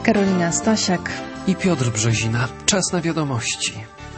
Karolina Stasiak i Piotr Brzezina. Czas na wiadomości.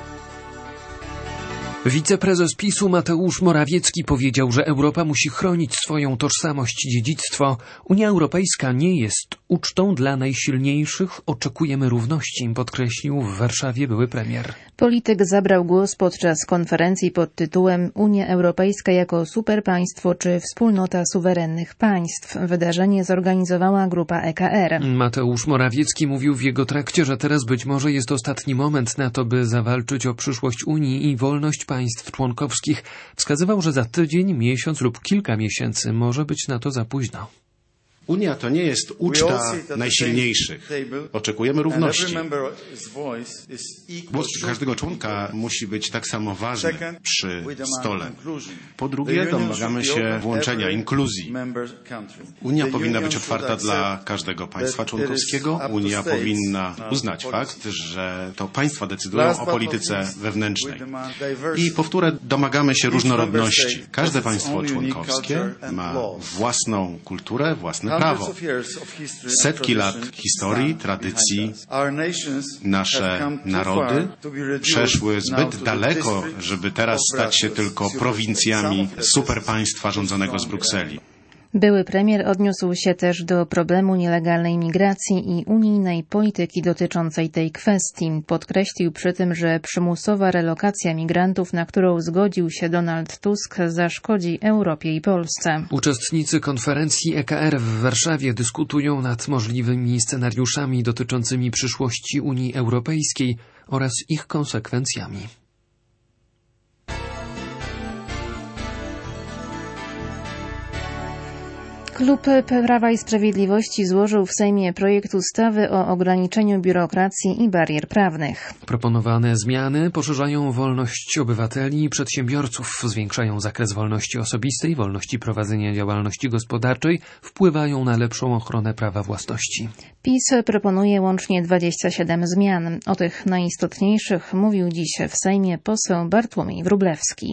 Wiceprezes PiS-u Mateusz Morawiecki powiedział, że Europa musi chronić swoją tożsamość i dziedzictwo. Unia Europejska nie jest ucztą dla najsilniejszych. Oczekujemy równości, podkreślił w Warszawie były premier. Polityk zabrał głos podczas konferencji pod tytułem Unia Europejska jako superpaństwo czy wspólnota suwerennych państw. Wydarzenie zorganizowała grupa EKR. Mateusz Morawiecki mówił w jego trakcie, że teraz być może jest ostatni moment na to, by zawalczyć o przyszłość Unii i wolność państw członkowskich. Wskazywał, że za tydzień, miesiąc lub kilka miesięcy może być na to za późno. Unia to nie jest uczta najsilniejszych. Oczekujemy równości. Głos każdego członka musi być tak samo ważny przy stole. Po drugie, domagamy się włączenia, inkluzji. Unia powinna być otwarta dla każdego państwa członkowskiego. Unia powinna uznać fakt, że to państwa decydują o polityce wewnętrznej. I powtórę, domagamy się różnorodności. Każde państwo członkowskie ma własną kulturę, własne prawo. Setki lat historii, tradycji, nasze narody przeszły zbyt daleko, żeby teraz stać się tylko prowincjami superpaństwa rządzonego z Brukseli. Były premier odniósł się też do problemu nielegalnej migracji i unijnej polityki dotyczącej tej kwestii. Podkreślił przy tym, że przymusowa relokacja migrantów, na którą zgodził się Donald Tusk, zaszkodzi Europie i Polsce. Uczestnicy konferencji EKR w Warszawie dyskutują nad możliwymi scenariuszami dotyczącymi przyszłości Unii Europejskiej oraz ich konsekwencjami. Klub Prawa i Sprawiedliwości złożył w Sejmie projekt ustawy o ograniczeniu biurokracji i barier prawnych. Proponowane zmiany poszerzają wolność obywateli i przedsiębiorców, zwiększają zakres wolności osobistej, wolności prowadzenia działalności gospodarczej, wpływają na lepszą ochronę prawa własności. PiS proponuje łącznie 27 zmian. O tych najistotniejszych mówił dziś w Sejmie poseł Bartłomiej Wróblewski.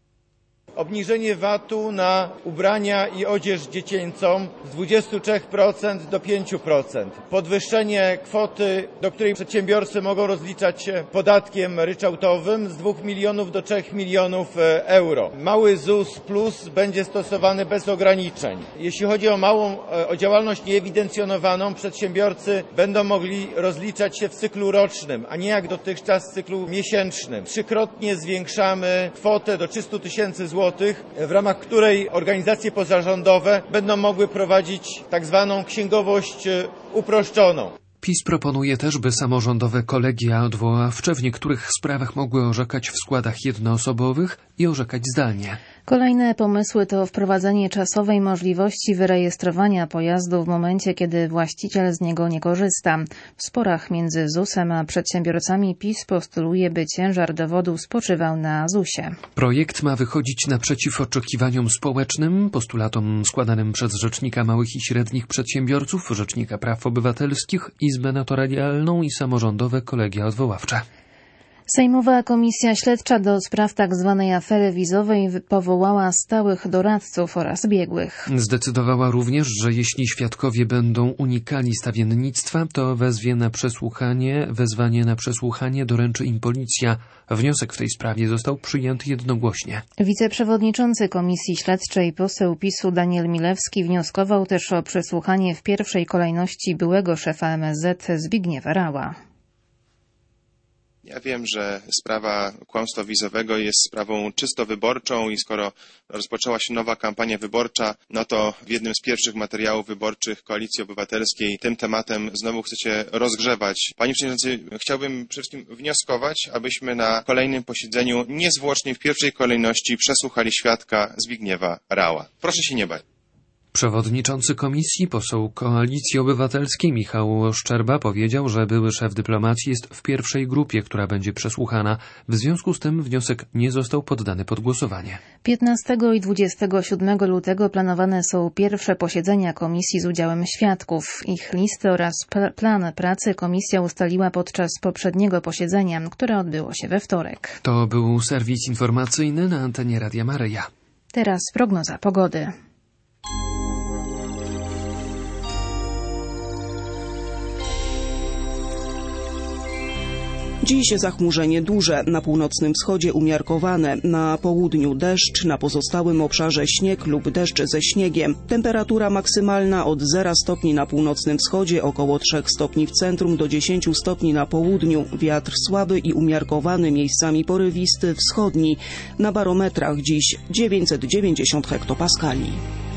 Obniżenie VAT-u na ubrania i odzież dziecięcą z 23% do 5%. Podwyższenie kwoty, do której przedsiębiorcy mogą rozliczać się podatkiem ryczałtowym z 2 milionów do 3 milionów euro. Mały ZUS Plus będzie stosowany bez ograniczeń. Jeśli chodzi o działalność nieewidencjonowaną, przedsiębiorcy będą mogli rozliczać się w cyklu rocznym, a nie jak dotychczas w cyklu miesięcznym. Trzykrotnie zwiększamy kwotę do 300 000 złotych, w ramach której organizacje pozarządowe będą mogły prowadzić tak zwaną księgowość uproszczoną. PiS proponuje też, by samorządowe kolegia odwoławcze w niektórych sprawach mogły orzekać w składach jednoosobowych i orzekać zdalnie. Kolejne pomysły to wprowadzenie czasowej możliwości wyrejestrowania pojazdu w momencie, kiedy właściciel z niego nie korzysta. W sporach między ZUS-em a przedsiębiorcami PiS postuluje, by ciężar dowodu spoczywał na ZUS-ie. Projekt ma wychodzić naprzeciw oczekiwaniom społecznym, postulatom składanym przez Rzecznika Małych i Średnich Przedsiębiorców, Rzecznika Praw Obywatelskich, Izbę Notarialną i samorządowe kolegia odwoławcze. Sejmowa Komisja Śledcza do spraw tzw. afery wizowej powołała stałych doradców oraz biegłych. Zdecydowała również, że jeśli świadkowie będą unikali stawiennictwa, to wezwanie na przesłuchanie doręczy im policja. Wniosek w tej sprawie został przyjęty jednogłośnie. Wiceprzewodniczący Komisji Śledczej poseł PiS-u Daniel Milewski wnioskował też o przesłuchanie w pierwszej kolejności byłego szefa MSZ Zbigniewa Rała. Ja wiem, że sprawa kłamstwa wizowego jest sprawą czysto wyborczą i skoro rozpoczęła się nowa kampania wyborcza, no to w jednym z pierwszych materiałów wyborczych Koalicji Obywatelskiej tym tematem znowu chcecie rozgrzewać. Panie Przewodniczący, chciałbym przede wszystkim wnioskować, abyśmy na kolejnym posiedzeniu niezwłocznie w pierwszej kolejności przesłuchali świadka Zbigniewa Rała. Proszę się nie bać. Przewodniczący komisji, poseł Koalicji Obywatelskiej Michał Szczerba powiedział, że były szef dyplomacji jest w pierwszej grupie, która będzie przesłuchana. W związku z tym wniosek nie został poddany pod głosowanie. 15 i 27 lutego planowane są pierwsze posiedzenia komisji z udziałem świadków. Ich listy oraz plan pracy komisja ustaliła podczas poprzedniego posiedzenia, które odbyło się we wtorek. To był serwis informacyjny na antenie Radia Maryja. Teraz prognoza pogody. Dziś zachmurzenie duże, na północnym wschodzie umiarkowane, na południu deszcz, na pozostałym obszarze śnieg lub deszcz ze śniegiem. Temperatura maksymalna od 0 stopni na północnym wschodzie, około 3 stopni w centrum do 10 stopni na południu. Wiatr słaby i umiarkowany, miejscami porywisty, wschodni. Na barometrach dziś 990 hektopaskali.